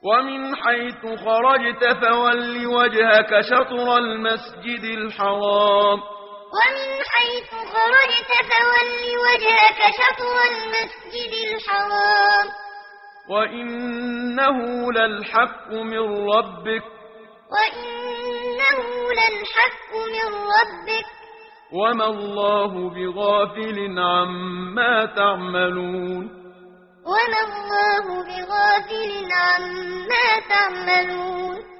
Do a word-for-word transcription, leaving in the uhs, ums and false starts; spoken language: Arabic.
ومن حيث خرجت فول وجهك شطر المسجد الحرام ومن حيث خرجت فول وجهك شطر المسجد الحرام وإنه للحق من ربك وإنه للحق من ربك وما الله بغافل عما تعملون وما الله بغافل عما تعملون